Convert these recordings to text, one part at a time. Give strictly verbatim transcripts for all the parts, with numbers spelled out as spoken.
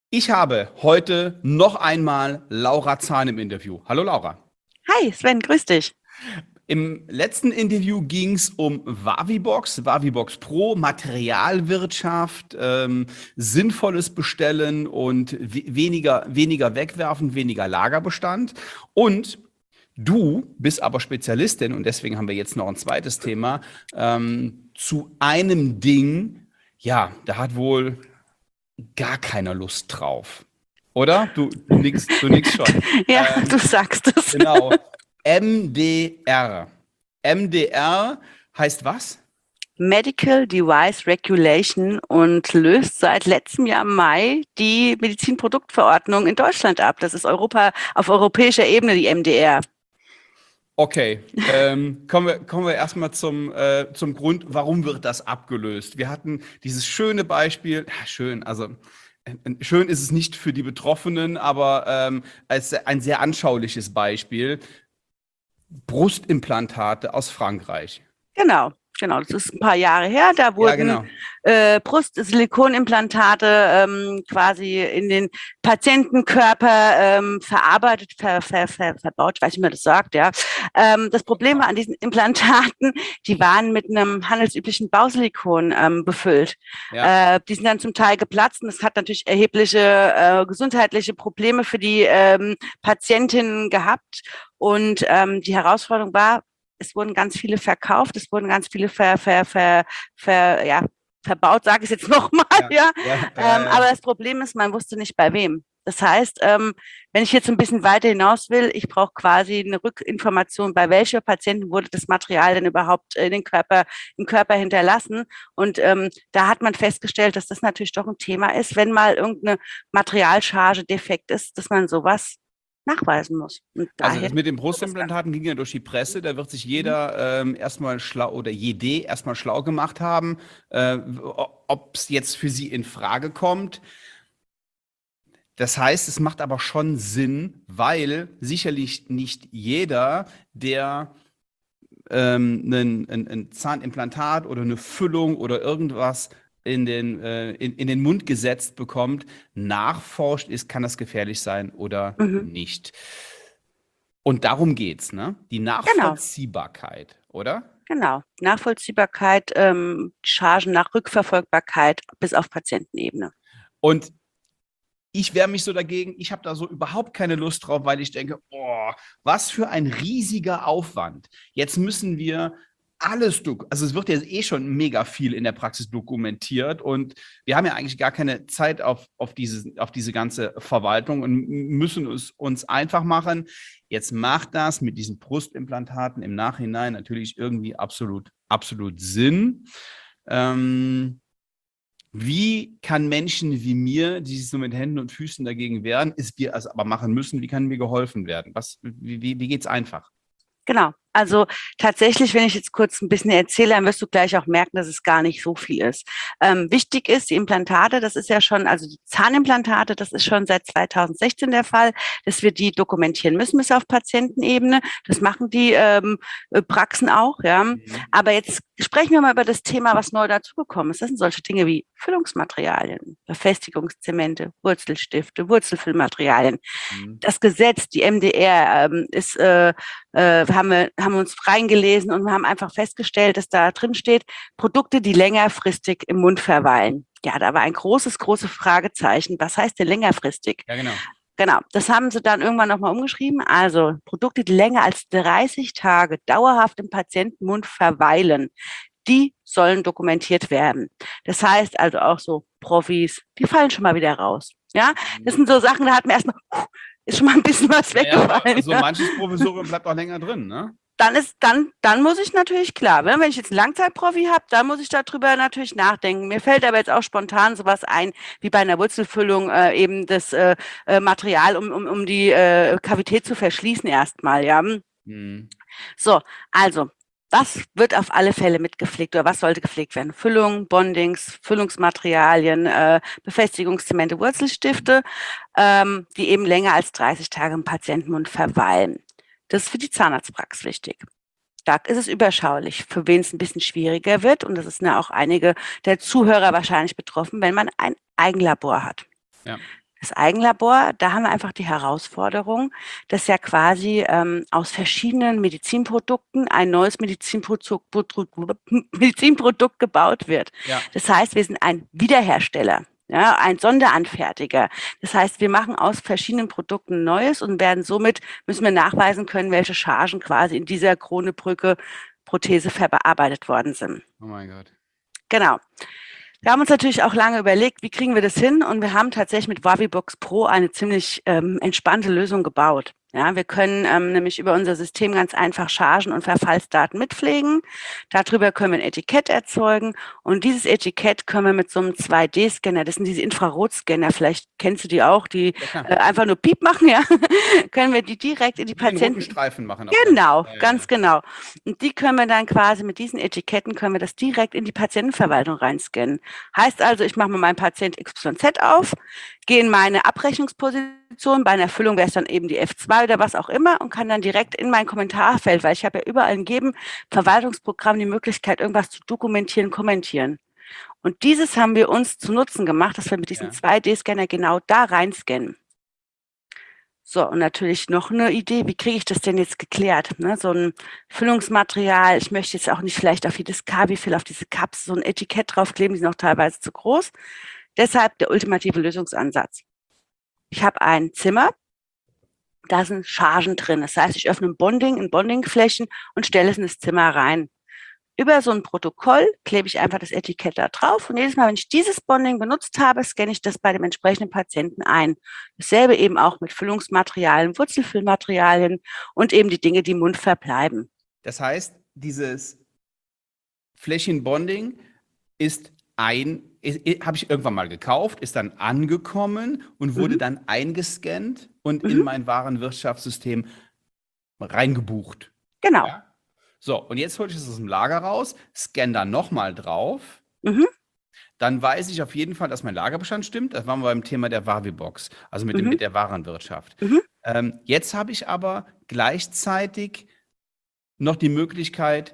Ich habe heute noch einmal Laura Zahn im Interview. Hallo Laura. Hi Sven, grüß dich. Im letzten Interview ging es um Vavibox, Vavibox Pro, Materialwirtschaft, ähm, sinnvolles Bestellen und we weniger, weniger wegwerfen, weniger Lagerbestand. Und du bist aber Spezialistin und deswegen haben wir jetzt noch ein zweites Thema ähm, zu einem Ding. Ja, da hat wohl gar keiner Lust drauf. Oder? Du, du nix, du nix schon. Ja, Ähm, du sagst es. genau. M D R. M D R heißt was? Medical Device Regulation und löst seit letztem Jahr im Mai die Medizinproduktverordnung in Deutschland ab. Das ist Europa auf europäischer Ebene, die M D R. Okay, ähm, kommen wir, kommen wir erstmal zum, äh, zum Grund, warum wird das abgelöst? Wir hatten dieses schöne Beispiel, ja, schön, also äh, schön ist es nicht für die Betroffenen, aber ähm, als ein sehr anschauliches Beispiel. Brustimplantate aus Frankreich. Genau, genau. Das ist ein paar Jahre her. Da Ja, wurden genau. äh, Brust-Silikonimplantate ähm, quasi in den Patientenkörper ähm, verarbeitet, ver, ver, ver, verbaut, ich weiß nicht, wie man das sagt, ja. Ähm, das Problem war an diesen Implantaten, die waren mit einem handelsüblichen Bausilikon ähm, befüllt. Ja. Äh, die sind dann zum Teil geplatzt und das hat natürlich erhebliche äh, gesundheitliche Probleme für die ähm, Patientinnen gehabt. Und ähm, die Herausforderung war, es wurden ganz viele verkauft, es wurden ganz viele ver, ver, ver, ver, ja, verbaut, sage ich jetzt nochmal, Ja, ja. ja, ja, Ähm, ja. aber das Problem ist, man wusste nicht bei wem. Das heißt, ähm, wenn ich jetzt ein bisschen weiter hinaus will, ich brauche quasi eine Rückinformation, bei welcher Patienten wurde das Material denn überhaupt in den Körper, im Körper hinterlassen. Und ähm, da hat man festgestellt, dass das natürlich doch ein Thema ist, wenn mal irgendeine Materialcharge defekt ist, dass man sowas nachweisen muss. Und Also daher das mit den sowas an. Brustimplantaten ging ja durch die Presse. Da wird sich Mhm. jeder ähm, erstmal schlau oder jede erstmal schlau gemacht haben, äh, ob es jetzt für sie in Frage kommt. Das heißt, es macht aber schon Sinn, weil sicherlich nicht jeder, der ähm, ein, ein, ein Zahnimplantat oder eine Füllung oder irgendwas in den, äh, in, in den Mund gesetzt bekommt, nachforscht ist, kann das gefährlich sein oder Mhm. nicht. Und darum geht's, ne? Die Genau. Nachvollziehbarkeit, oder? Genau. Nachvollziehbarkeit, ähm, Chargen nach Rückverfolgbarkeit bis auf Patientenebene. Und ich wehre mich so dagegen, ich habe da so überhaupt keine Lust drauf, weil ich denke, oh, was für ein riesiger Aufwand. Jetzt müssen wir alles, also es wird ja eh schon mega viel in der Praxis dokumentiert und wir haben ja eigentlich gar keine Zeit auf, auf, diese, auf diese ganze Verwaltung und müssen es uns einfach machen. Jetzt macht das mit diesen Brustimplantaten im Nachhinein natürlich irgendwie absolut, absolut Sinn. Ähm, Wie kann Menschen wie mir, die sich so mit Händen und Füßen dagegen wehren, es wir es aber machen müssen, wie kann mir geholfen werden? Was, wie, wie, wie geht's einfach? Genau. Also tatsächlich, wenn ich jetzt kurz ein bisschen erzähle, dann wirst du gleich auch merken, dass es gar nicht so viel ist. Ähm, wichtig ist, die Implantate, das ist ja schon, also die Zahnimplantate, das ist schon seit zweitausendsechzehn der Fall, dass wir die dokumentieren müssen bis auf Patientenebene. Das machen die ähm, äh, Praxen auch, ja. Mhm. Aber jetzt sprechen wir mal über das Thema, was neu dazugekommen ist. Das sind solche Dinge wie Füllungsmaterialien, Befestigungszemente, Wurzelstifte, Wurzelfüllmaterialien. Mhm. Das Gesetz, die M D R, ähm, ist, äh, äh, haben wir haben uns reingelesen und wir haben einfach festgestellt, dass da drin steht, Produkte, die längerfristig im Mund verweilen. Ja, da war ein großes, großes Fragezeichen. Was heißt denn längerfristig? Ja, genau. Genau, das haben sie dann irgendwann nochmal umgeschrieben. Also Produkte, die länger als dreißig Tage dauerhaft im Patientenmund verweilen, die sollen dokumentiert werden. Das heißt also auch so Profis, die fallen schon mal wieder raus. Ja, das Mhm. sind so Sachen, da hat mir erstmal, ist schon mal ein bisschen was Naja, aber weggefallen. so Ja. manches Provisorium bleibt auch länger drin, ne? Dann ist, dann, dann muss ich natürlich klar, wenn ich jetzt einen Langzeitprofi habe, dann muss ich darüber natürlich nachdenken. Mir fällt aber jetzt auch spontan sowas ein, wie bei einer Wurzelfüllung äh, eben das äh, äh, Material, um, um, um die äh, Kavität zu verschließen erstmal, ja. Mhm. So, also, was wird auf alle Fälle mitgepflegt oder was sollte gepflegt werden? Füllung, Bondings, Füllungsmaterialien, äh, Befestigungszemente, Wurzelstifte, ähm, die eben länger als dreißig Tage im Patientenmund verweilen. Das ist für die Zahnarztpraxis wichtig. Da ist es überschaulich, für wen es ein bisschen schwieriger wird. Und das ist ja auch einige der Zuhörer wahrscheinlich betroffen, wenn man ein Eigenlabor hat. Ja. Das Eigenlabor, da haben wir einfach die Herausforderung, dass ja quasi ähm, aus verschiedenen Medizinprodukten ein neues Medizinprodukt, Medizinprodukt gebaut wird. Ja. Das heißt, wir sind ein Wiederhersteller, ja, ein Sonderanfertiger. Das heißt, wir machen aus verschiedenen Produkten Neues und werden somit, müssen wir nachweisen können, welche Chargen quasi in dieser Krone-Brücke Prothese verarbeitet worden sind. Oh mein Gott. Genau. Wir haben uns natürlich auch lange überlegt, wie kriegen wir das hin, und wir haben tatsächlich mit Wavibox Pro eine ziemlich ähm, entspannte Lösung gebaut. Ja, wir können ähm, nämlich über unser System ganz einfach Chargen und Verfallsdaten mitpflegen. Darüber können wir ein Etikett erzeugen, und dieses Etikett können wir mit so einem zwei D Scanner, das sind diese Infrarotscanner, vielleicht kennst du die auch, die Ja, äh, einfach nur Piep machen, ja, können wir die direkt in die die den roten Patienten... Streifen machen. Genau, Ja, ja, ganz ja. genau. Und die können wir dann quasi mit diesen Etiketten, können wir das direkt in die Patientenverwaltung reinscannen. Heißt also, ich mache mir meinen Patient X Y Z auf, gehe in meine Abrechnungsposition, bei einer Erfüllung wäre es dann eben die F zwei oder was auch immer, und kann dann direkt in mein Kommentarfeld, weil ich habe ja überall in jedem Verwaltungsprogramm die Möglichkeit, irgendwas zu dokumentieren, kommentieren. Und dieses haben wir uns zu Nutzen gemacht, dass wir mit diesem Ja. zwei D Scanner genau da reinscannen. So, und natürlich noch eine Idee, wie kriege ich das denn jetzt geklärt? Ne? So ein Füllungsmaterial, ich möchte jetzt auch nicht vielleicht auf jedes Kavifill, auf diese Cups so ein Etikett draufkleben, die sind auch teilweise zu groß. Deshalb der ultimative Lösungsansatz. Ich habe ein Zimmer, da sind Chargen drin. Das heißt, ich öffne ein Bonding, in Bondingflächen und stelle es in das Zimmer rein. Über so ein Protokoll klebe ich einfach das Etikett da drauf, und jedes Mal, wenn ich dieses Bonding benutzt habe, scanne ich das bei dem entsprechenden Patienten ein. Dasselbe eben auch mit Füllungsmaterialien, Wurzelfüllmaterialien und eben die Dinge, die im Mund verbleiben. Das heißt, dieses Flächenbonding ist ein, habe ich irgendwann mal gekauft, ist dann angekommen und wurde Mhm. dann eingescannt und in Mhm. mein Warenwirtschaftssystem reingebucht. Genau. Ja? So, und jetzt hole ich es aus dem Lager raus, scanne da nochmal drauf. Mhm. Dann weiß ich auf jeden Fall, dass mein Lagerbestand stimmt. Das waren wir beim Thema der Wavibox, also mit, dem, Mhm. mit der Warenwirtschaft. Mhm. Ähm, jetzt habe ich aber gleichzeitig noch die Möglichkeit,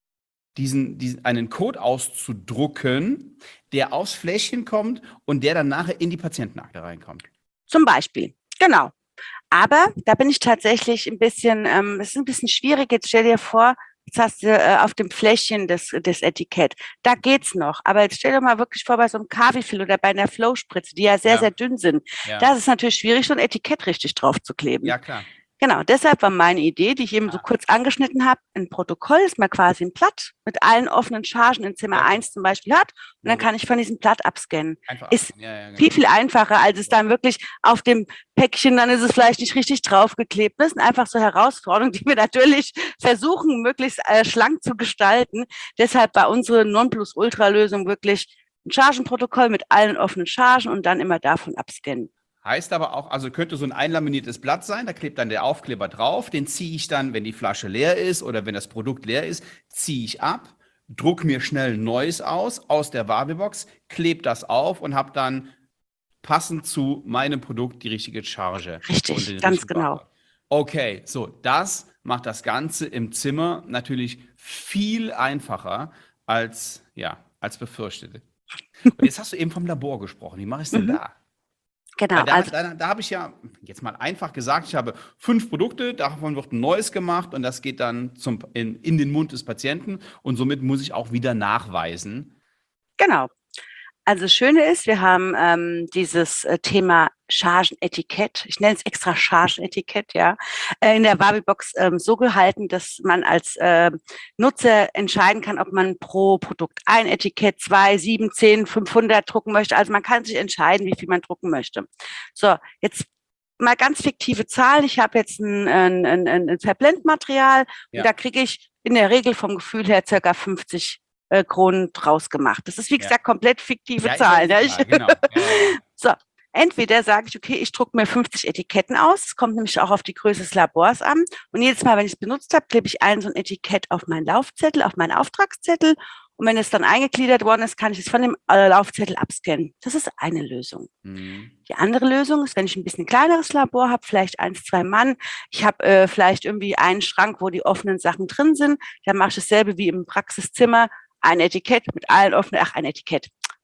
diesen, diesen, einen Code auszudrucken, der aufs Fläschchen kommt und der dann nachher in die Patientenakte reinkommt. Zum Beispiel, genau. Aber da bin ich tatsächlich ein bisschen, ähm, es ist ein bisschen schwierig. Jetzt stell dir vor, jetzt hast du äh, auf dem Fläschchen das, das Etikett. Da geht's noch. Aber jetzt stell dir mal wirklich vor, bei so einem Kavifill oder bei einer Flow-Spritze, die ja sehr, Ja. sehr dünn sind. Ja. Da ist es natürlich schwierig, so ein Etikett richtig drauf zu kleben. Ja, klar. Genau, deshalb war meine Idee, die ich eben so Ah. kurz angeschnitten habe, ein Protokoll, ist mal quasi ein Blatt mit allen offenen Chargen in Zimmer Ja. eins zum Beispiel hat, und dann Ja. kann ich von diesem Blatt abscannen. Einfach Ist abscannen. Ja, ja, genau. viel, viel einfacher, als es dann wirklich auf dem Päckchen, dann ist es vielleicht nicht richtig draufgeklebt. Das sind einfach so Herausforderungen, die wir natürlich versuchen, möglichst äh, schlank zu gestalten. Deshalb war unsere Nonplusultra-Lösung wirklich ein Chargenprotokoll mit allen offenen Chargen und dann immer davon abscannen. Heißt aber auch, also könnte so ein einlaminiertes Blatt sein, da klebt dann der Aufkleber drauf, den ziehe ich dann, wenn die Flasche leer ist oder wenn das Produkt leer ist, ziehe ich ab, druck mir schnell ein neues aus, aus der Wavibox, klebe das auf und habe dann passend zu meinem Produkt die richtige Charge. Richtig, und den ganz richtigen genau. Barcode. Okay, so, das macht das Ganze im Zimmer natürlich viel einfacher als, ja, als befürchtet. Und jetzt hast du eben vom Labor gesprochen. Wie mache ich es denn Mhm. da? Genau, Weil da, also da, da habe ich ja, jetzt mal einfach gesagt, ich habe fünf Produkte, davon wird ein neues gemacht und das geht dann zum, in, in den Mund des Patienten und somit muss ich auch wieder nachweisen. genau. Also das Schöne ist, wir haben ähm, dieses äh, Thema Chargenetikett, ich nenne es extra Chargenetikett, ja, äh, in der Wavibox ähm, so gehalten, dass man als äh, Nutzer entscheiden kann, ob man pro Produkt ein Etikett, zwei, sieben, zehn, fünfhundert drucken möchte. Also man kann sich entscheiden, wie viel man drucken möchte. So, jetzt mal ganz fiktive Zahlen. Ich habe jetzt ein, ein, ein, ein Verblendmaterial, Ja. und da kriege ich in der Regel vom Gefühl her circa fünfzig äh, Kronen draus gemacht. Das ist, wie Ja. gesagt, komplett fiktive Ja, ist Zahlen. ja Ja, klar, ich, genau. Ja, ja, ja. so, entweder sage ich, okay, ich drucke mir fünfzig Etiketten aus. Es kommt nämlich auch auf die Größe des Labors an. Und jedes Mal, wenn ich es benutzt habe, klebe ich ein so ein Etikett auf meinen Laufzettel, auf meinen Auftragszettel. Und wenn es dann eingegliedert worden ist, kann ich es von dem äh, Laufzettel abscannen. Das ist eine Lösung. Mhm. Die andere Lösung ist, wenn ich ein bisschen kleineres Labor habe, vielleicht eins, zwei Mann, ich habe äh, vielleicht irgendwie einen Schrank, wo die offenen Sachen drin sind, dann mache ich dasselbe wie im Praxiszimmer, ein Etikett mit allen offenen, ach, ein Etikett,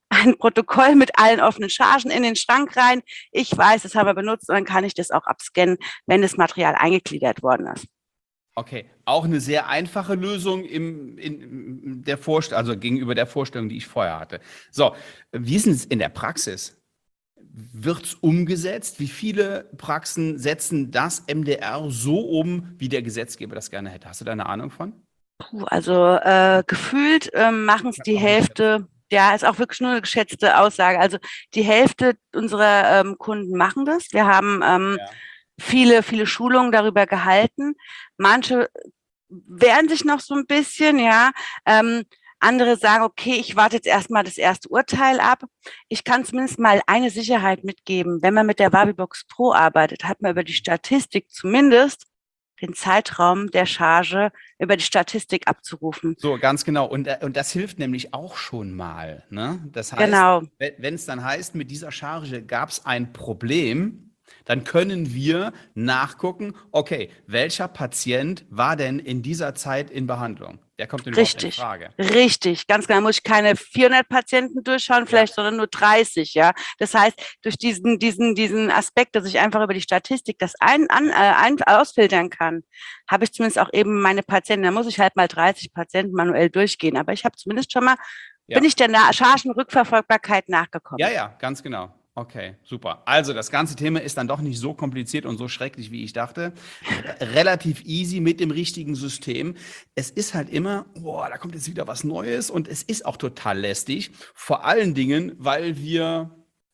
ein Protokoll mit allen offenen Chargen in den Schrank rein. Ich weiß, das haben wir benutzt und dann kann ich das auch abscannen, wenn das Material eingegliedert worden ist. Okay, auch eine sehr einfache Lösung im, in der Vorstellung, also gegenüber der Vorstellung, die ich vorher hatte. So, wie ist es in der Praxis? Wird es umgesetzt? Wie viele Praxen setzen das M D R so um, wie der Gesetzgeber das gerne hätte? Hast du da eine Ahnung von? Puh, also äh, gefühlt äh, machen es die Hälfte, ja, ist auch wirklich nur eine geschätzte Aussage. Also die Hälfte unserer ähm, Kunden machen das. Wir haben ähm, Ja. viele, viele Schulungen darüber gehalten. Manche wehren sich noch so ein bisschen, ja. Ähm, andere sagen, okay, ich warte jetzt erstmal das erste Urteil ab. Ich kann zumindest mal eine Sicherheit mitgeben. Wenn man mit der Wavibox Pro arbeitet, hat man über die Statistik zumindest den Zeitraum der Charge über die Statistik abzurufen. So, ganz genau. Und, äh, und das hilft nämlich auch schon mal. Ne? Das heißt, Genau. wenn es dann heißt, mit dieser Charge gab es ein Problem, dann können wir nachgucken, okay, welcher Patient war denn in dieser Zeit in Behandlung? Der kommt denn überhaupt in Richtig, Frage. richtig. Ganz genau, muss ich keine vierhundert Patienten durchschauen, vielleicht, Ja. sondern nur dreißig, ja. Das heißt, durch diesen, diesen, diesen Aspekt, dass ich einfach über die Statistik das ein, an, äh, ein, ausfiltern kann, habe ich zumindest auch eben meine Patienten, da muss ich halt mal dreißig Patienten manuell durchgehen, aber ich habe zumindest schon mal, Ja. bin ich der Na- Chargenrückverfolgbarkeit nachgekommen. Ja, ja, ganz genau. Okay, super. Also das ganze Thema ist dann doch nicht so kompliziert und so schrecklich, wie ich dachte. R- Relativ easy mit dem richtigen System. Es ist halt immer, boah, da kommt jetzt wieder was Neues und es ist auch total lästig. Vor allen Dingen, weil wir,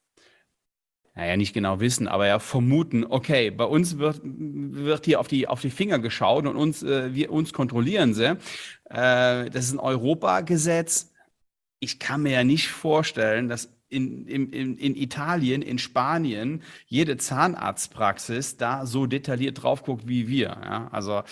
naja, nicht genau wissen, aber ja vermuten, okay, bei uns wird, wird hier auf die, auf die Finger geschaut und uns, äh, wir, uns kontrollieren sie. Äh, das ist ein Europagesetz. Ich kann mir ja nicht vorstellen, dass in, in, in, in Italien, in Spanien, jede Zahnarztpraxis da so detailliert drauf guckt wie wir. Ja? Also,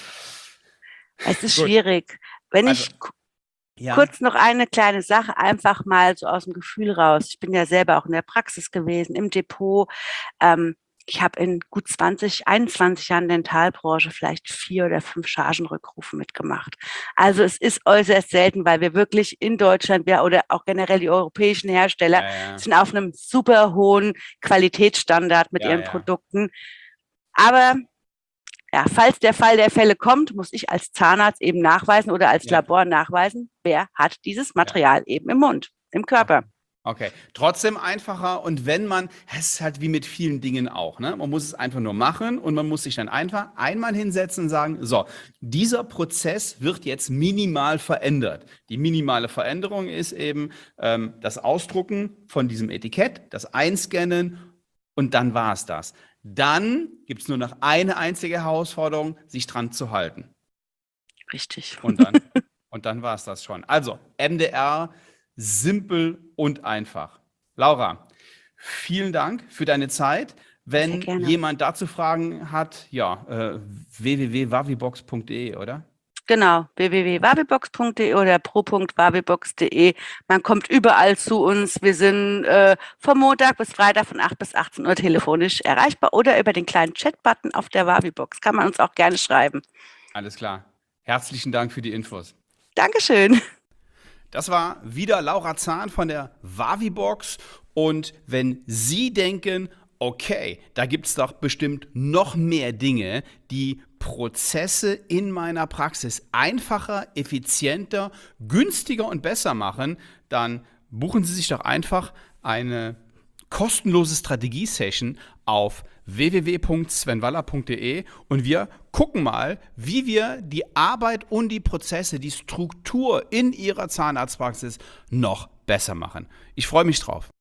Es ist gut. schwierig. Wenn Also, ich ja. kurz noch eine kleine Sache, einfach mal so aus dem Gefühl raus. Ich bin ja selber auch in der Praxis gewesen, im Depot. Ähm, ich habe in gut zwanzig, einundzwanzig Jahren Dentalbranche vielleicht vier oder fünf Chargenrückrufe mitgemacht. Also es ist äußerst selten, weil wir wirklich in Deutschland, ja, oder auch generell die europäischen Hersteller Ja, ja. sind auf einem super hohen Qualitätsstandard mit Ja, ihren ja. Produkten. Aber ja, falls der Fall der Fälle kommt, muss ich als Zahnarzt eben nachweisen oder als Ja. Labor nachweisen, wer hat dieses Material eben im Mund, im Körper. Okay, trotzdem einfacher und wenn man, es ist halt wie mit vielen Dingen auch, ne? Man muss es einfach nur machen und man muss sich dann einfach einmal hinsetzen und sagen, so, dieser Prozess wird jetzt minimal verändert. Die minimale Veränderung ist eben ähm, das Ausdrucken von diesem Etikett, das Einscannen und dann war es das. Dann gibt es nur noch eine einzige Herausforderung, sich dran zu halten. Richtig. Und dann, und dann war es das schon. Also, M D R, simpel und einfach. Laura, vielen Dank für deine Zeit. Wenn gerne. jemand dazu Fragen hat, ja, äh, w w w punkt wavibox punkt de, oder? Genau, w w w punkt wavibox punkt de oder pro punkt wavibox punkt de. Man kommt überall zu uns. Wir sind äh, vom Montag bis Freitag von acht bis achtzehn Uhr telefonisch erreichbar oder über den kleinen Chat-Button auf der Wavibox. Kann man uns auch gerne schreiben. Alles klar. Herzlichen Dank für die Infos. Dankeschön. Das war wieder Laura Zahn von der Wavibox. Und wenn Sie denken, okay, da gibt es doch bestimmt noch mehr Dinge, die Prozesse in meiner Praxis einfacher, effizienter, günstiger und besser machen, dann buchen Sie sich doch einfach eine kostenlose Strategie-Session auf w w w punkt sven waller punkt de und wir gucken mal, wie wir die Arbeit und die Prozesse, die Struktur in Ihrer Zahnarztpraxis noch besser machen. Ich freue mich drauf.